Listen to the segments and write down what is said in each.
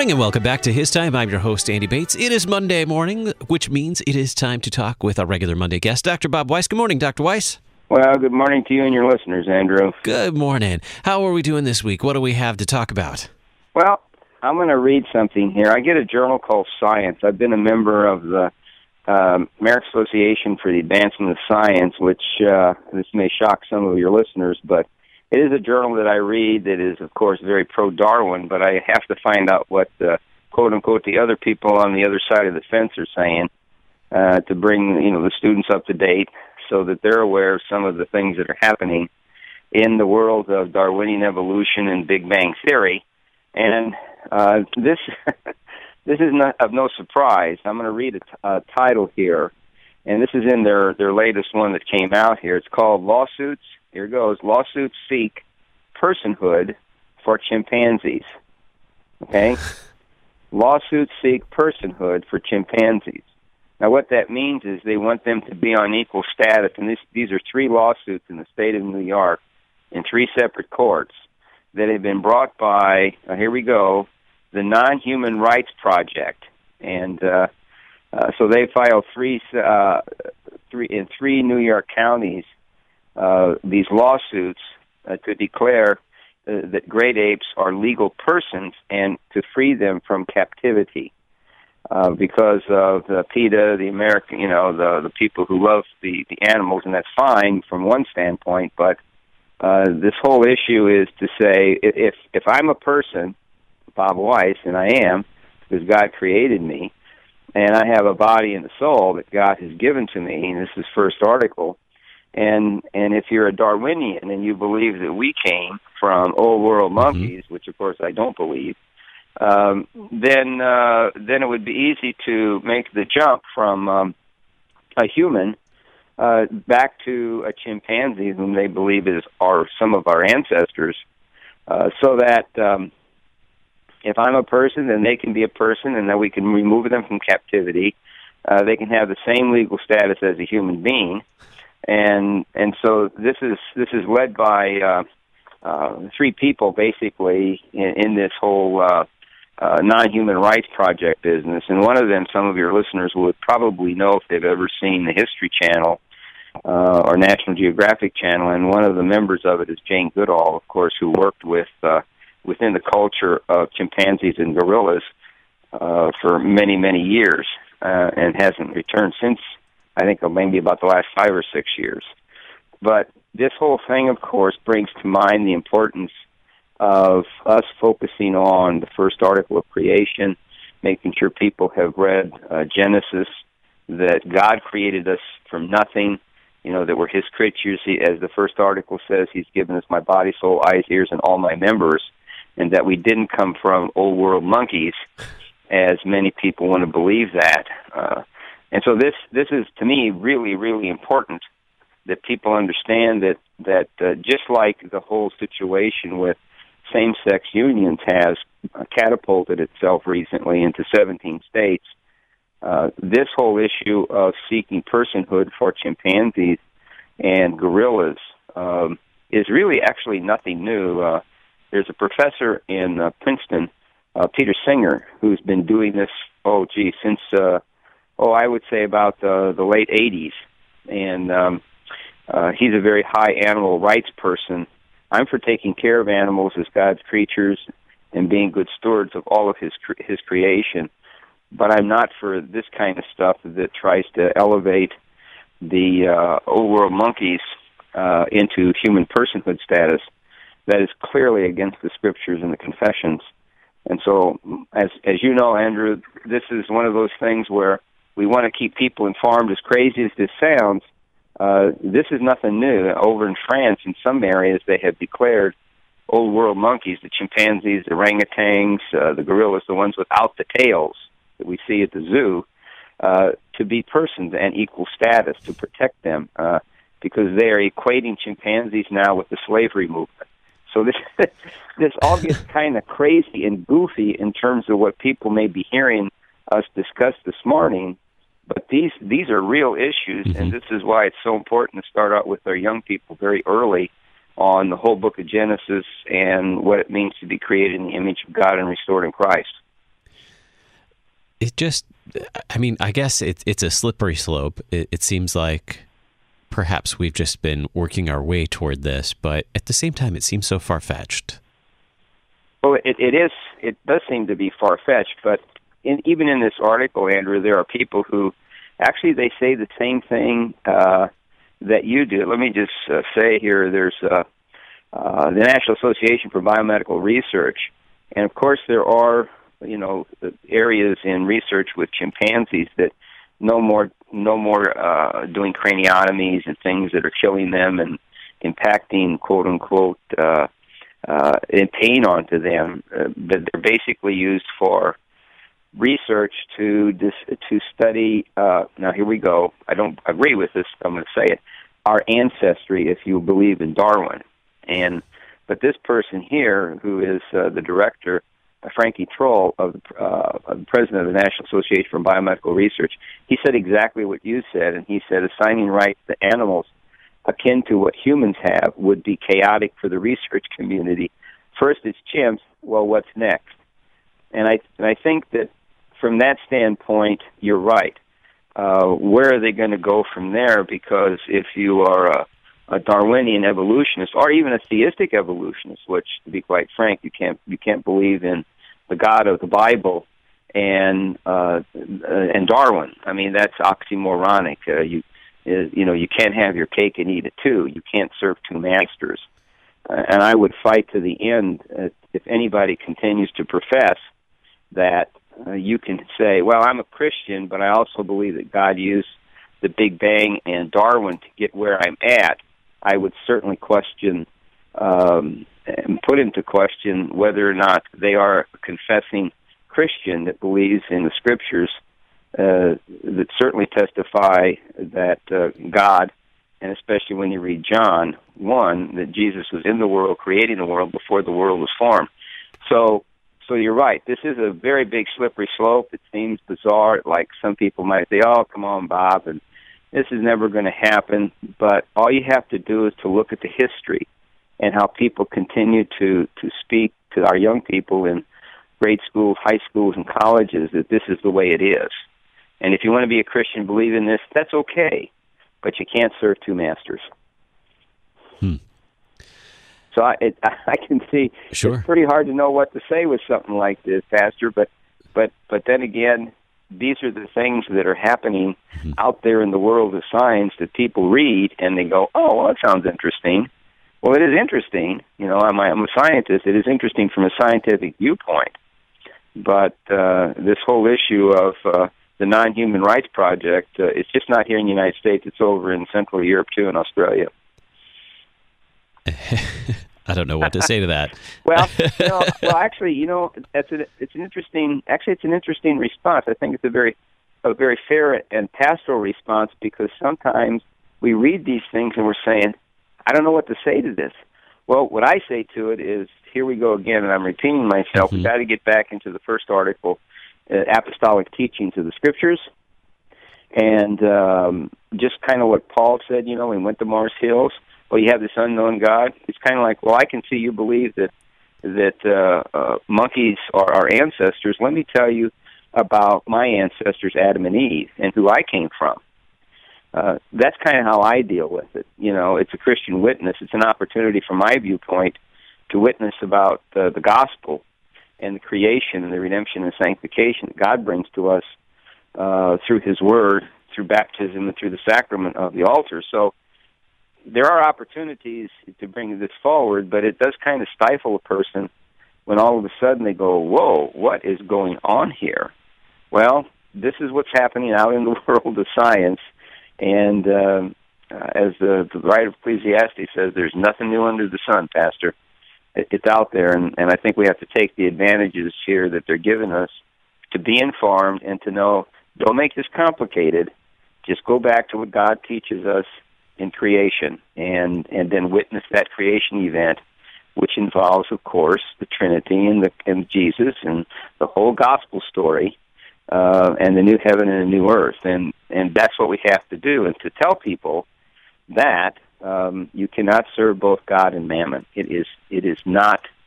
morning and welcome back to His Time. I'm your host, Andy Bates. It is Monday morning, which means it is time to talk with our regular Monday guest, Dr. Bob Weiss. Good morning, Dr. Weiss. Well, good morning to you and your listeners, Andrew. Good morning. How are we doing this week? What do we have to talk about? Well, I'm going to read something here. I get a journal called Science. I've been a member of the American Association for the Advancement of Science, which this may shock some of your listeners, but it is a journal that I read that is, of course, very pro-Darwin, but I have to find out what, quote-unquote, the other people on the other side of the fence are saying to bring, the students up to date so that they're aware of some of the things that are happening in the world of Darwinian evolution and Big Bang Theory. And this this is not of no surprise. I'm going to read a title here, and this is in their latest one that came out here. It's called Lawsuits. Here goes. Lawsuits seek personhood for chimpanzees. Okay? Lawsuits seek personhood for chimpanzees. Now, what that means is they want them to be on equal status, and these are 3 lawsuits in the state of New York in 3 separate courts that have been brought by, here we go, the Non-Human Rights Project. And so they filed 3 in 3 New York counties these lawsuits to declare that great apes are legal persons and to free them from captivity because of the PETA, the American, the people who love the animals, and that's fine from one standpoint, but this whole issue is to say if I'm a person, Bob Weiss, and I am, because God created me, and I have a body and a soul that God has given to me, and this is first article, and if you're a Darwinian and you believe that we came from old world monkeys, which of course I don't believe, then it would be easy to make the jump from a human back to a chimpanzee, whom they believe are some of our ancestors, so that if I'm a person, then they can be a person, and then we can remove them from captivity. They can have the same legal status as a human being. And so this is led by 3 people basically in this whole non-human rights project business. And one of them, some of your listeners would probably know if they've ever seen the History Channel or National Geographic Channel. And one of the members of it is Jane Goodall, of course, who worked with within the culture of chimpanzees and gorillas for many, many years and hasn't returned since. I think maybe about the last 5 or 6 years. But this whole thing, of course, brings to mind the importance of us focusing on the first article of creation, making sure people have read Genesis, that God created us from nothing, that we're His creatures. As the first article says, He's given us my body, soul, eyes, ears, and all my members, and that we didn't come from old world monkeys, as many people want to believe that. And so this is, to me, really, really important that people understand that just like the whole situation with same-sex unions has catapulted itself recently into 17 states, this whole issue of seeking personhood for chimpanzees and gorillas is really actually nothing new. There's a professor in Princeton, Peter Singer, who's been doing this, since... I would say about the late 80s, and he's a very high animal rights person. I'm for taking care of animals as God's creatures and being good stewards of all of His creation, but I'm not for this kind of stuff that tries to elevate the old world monkeys into human personhood status. That is clearly against the Scriptures and the Confessions. And so, as you know, Andrew, this is one of those things where we want to keep people informed. As crazy as this sounds, this is nothing new. Over in France, in some areas, they have declared old world monkeys, the chimpanzees, the orangutans, the gorillas, the ones without the tails that we see at the zoo, to be persons and equal status, to protect them, because they are equating chimpanzees now with the slavery movement. So this all gets kind of crazy and goofy in terms of what people may be hearing us discuss this morning. But these are real issues, and this is why it's so important to start out with our young people very early on the whole book of Genesis and what it means to be created in the image of God and restored in Christ. it just, I mean, I guess it's a slippery slope. It seems like perhaps we've just been working our way toward this, but at the same time, it seems so far-fetched. Well, it is. It does seem to be far-fetched, but even in this article, Andrew, there are people who actually they say the same thing that you do. Let me just say here, there's the National Association for Biomedical Research, and of course there are areas in research with chimpanzees that no more doing craniotomies and things that are killing them and impacting quote unquote pain onto them. That they're basically used for research to study. Now here we go. I don't agree with this. I'm going to say it. Our ancestry, if you believe in Darwin, but this person here, who is the director, Frankie Troll, of the president of the National Association for Biomedical Research, he said exactly what you said, and he said assigning rights to animals akin to what humans have would be chaotic for the research community. First it's chimps, well, what's next? And I think that from that standpoint, you're right. Where are they going to go from there? Because if you are a Darwinian evolutionist, or even a theistic evolutionist, which, to be quite frank, you can't believe in the God of the Bible and Darwin. I mean, that's oxymoronic. You can't have your cake and eat it too. You can't serve two masters. And I would fight to the end if anybody continues to profess that you can say, well, I'm a Christian, but I also believe that God used the Big Bang and Darwin to get where I'm at. I would certainly question and put into question whether or not they are a confessing Christian that believes in the Scriptures that certainly testify that God, and especially when you read John 1, that Jesus was in the world, creating the world before the world was formed. So you're right. This is a very big slippery slope. It seems bizarre, like some people might say, oh, come on, Bob, and this is never going to happen. But all you have to do is to look at the history and how people continue to speak to our young people in grade schools, high schools, and colleges that this is the way it is. And if you want to be a Christian, believe in this, that's okay. But you can't serve two masters. So I can see Sure. It's pretty hard to know what to say with something like this, Pastor. But then again, these are the things that are happening out there in the world of science that people read and they go, "Oh, well, that sounds interesting." Well, it is interesting. I'm a scientist. It is interesting from a scientific viewpoint. But this whole issue of the Non-Human Rights Project, it's just not here in the United States. It's over in Central Europe too, and Australia. I don't know what to say to that. Well, actually, it's an interesting response. I think it's a very fair and pastoral response, because sometimes we read these things and we're saying, I don't know what to say to this. Well, what I say to it is, here we go again, and I'm repeating myself. We've got to get back into the first article, apostolic teachings of the Scriptures, and just kind of what Paul said, he went to Mars Hills. Well, you have this unknown God. It's kind of like, well, I can see you believe that monkeys are our ancestors. Let me tell you about my ancestors, Adam and Eve, and who I came from. That's kind of how I deal with it. It's a Christian witness. It's an opportunity from my viewpoint to witness about the gospel and the creation and the redemption and sanctification that God brings to us through His Word, through baptism, and through the sacrament of the altar. So there are opportunities to bring this forward, but it does kind of stifle a person when all of a sudden they go, whoa, what is going on here? Well, this is what's happening out in the world of science, and as the writer of Ecclesiastes says, there's nothing new under the sun, Pastor. It's out there, and I think we have to take the advantages here that they're giving us to be informed and to know, don't make this complicated. Just go back to what God teaches us in creation, and then witness that creation event, which involves, of course, the Trinity and Jesus and the whole gospel story, and the new heaven and the new earth, and that's what we have to do, and to tell people that you cannot serve both God and mammon. It is not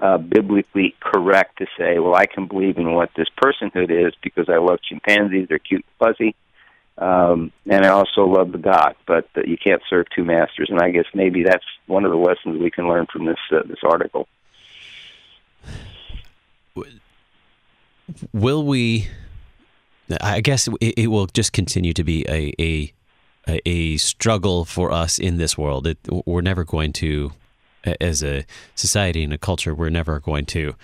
biblically correct to say, well, I can believe in what this personhood is because I love chimpanzees, they're cute and fuzzy, and I also love the God, but you can't serve two masters. And I guess maybe that's one of the lessons we can learn from this article. Will we? I guess it will just continue to be a struggle for us in this world. We're never going to, as a society and a culture, we're never going to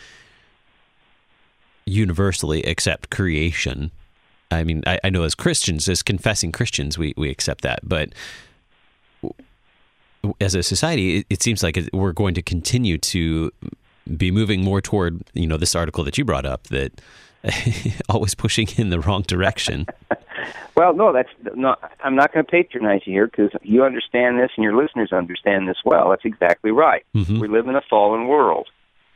universally accept creation. I mean, I know as Christians, as confessing Christians, we accept that. But as a society, it seems like we're going to continue to be moving more toward, this article that you brought up, that always pushing in the wrong direction. Well, no, I'm not going to patronize you here because you understand this and your listeners understand this well. That's exactly right. Mm-hmm. We live in a fallen world,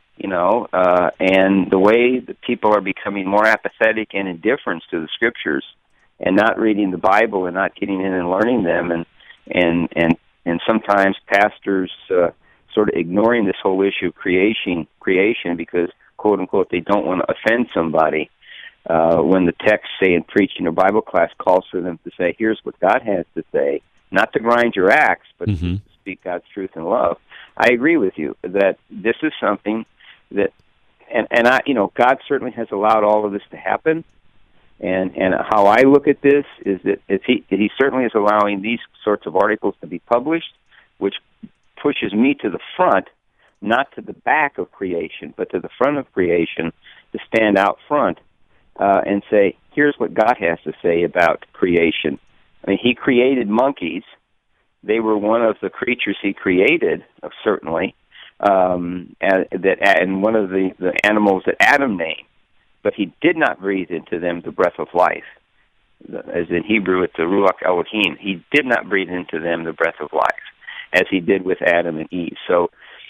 and the way that people are becoming more apathetic and indifferent to the Scriptures and not reading the Bible and not getting in and learning them, and sometimes pastors sort of ignoring this whole issue of creation because, quote unquote, they don't want to offend somebody. When the text, say in preaching or Bible class, calls for them to say, here's what God has to say, not to grind your axe, but to speak God's truth in love. I agree with you that this is something that, and I, God certainly has allowed all of this to happen. And how I look at this is that he certainly is allowing these sorts of articles to be published, which pushes me to the front, not to the back of creation, but to the front of creation, to stand out front and say, here's what God has to say about creation. I mean, he created monkeys. They were one of the creatures he created, certainly, and one of the animals that Adam named. But he did not breathe into them the breath of life. As in Hebrew, it's the Ruach Elohim. He did not breathe into them the breath of life, as he did with Adam and Eve. So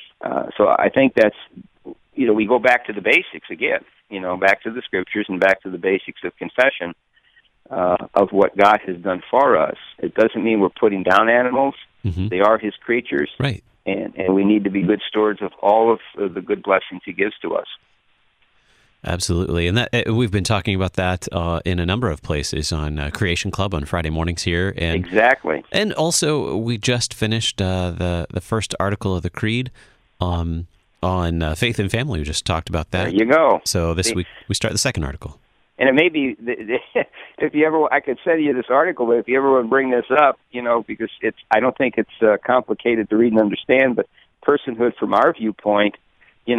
I think that's, we go back to the basics again, back to the Scriptures and back to the basics of confession of what God has done for us. It doesn't mean we're putting down animals. Mm-hmm. They are his creatures. Right. And we need to be good stewards of all of the good blessings he gives to us. Absolutely. And that we've been talking about that in a number of places on Creation Club on Friday mornings here. And, exactly. And also, we just finished the first article of the Creed on faith and family. We just talked about that. There you go. So this week, we start the second article. And it may be, if you ever, I could send you this article, but if you ever want to bring this up, because I don't think it's complicated to read and understand, but personhood from our viewpoint, we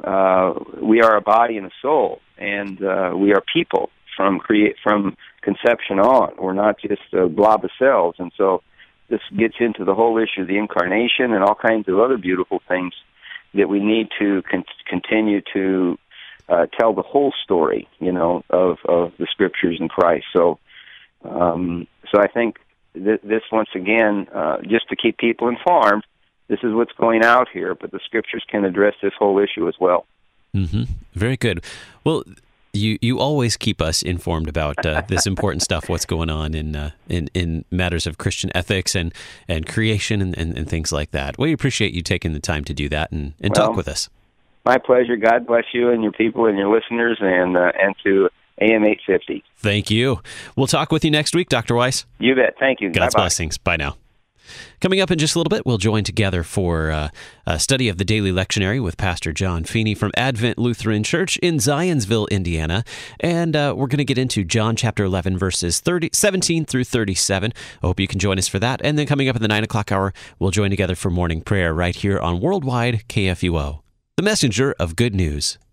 are a body and a soul, and we are people from conception on. We're not just a blob of cells. And so this gets into the whole issue of the incarnation and all kinds of other beautiful things that we need to continue to tell the whole story, of the Scriptures in Christ. So I think this, once again, just to keep people informed, this is what's going out here, but the Scriptures can address this whole issue as well. Mm-hmm. Very good. Well, you always keep us informed about this important stuff, what's going on in matters of Christian ethics and creation and things like that. We appreciate you taking the time to do that and talk with us. My pleasure. God bless you and your people and your listeners, and to AM 850. Thank you. We'll talk with you next week, Dr. Weiss. You bet. Thank you. God's Bye-bye. blessings. Bye now. Coming up in just a little bit, we'll join together for a study of the Daily Lectionary with Pastor John Feeney from Advent Lutheran Church in Zionsville, Indiana. And we're going to get into John chapter 11, verses 17 through 37. I hope you can join us for that. And then coming up in the 9 o'clock hour, we'll join together for morning prayer right here on Worldwide KFUO, the messenger of good news.